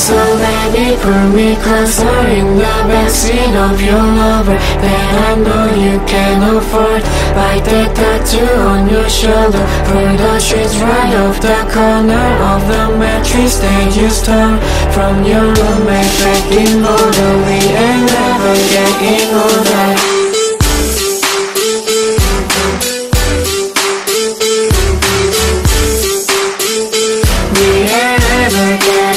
So baby, pull me closer in the backseat of your Lover that I know you can afford. Bite that tattoo on your shoulder. Pull the sheets right off the corner of the mattress that you stole from your roommate back in order. We ain't never getting older.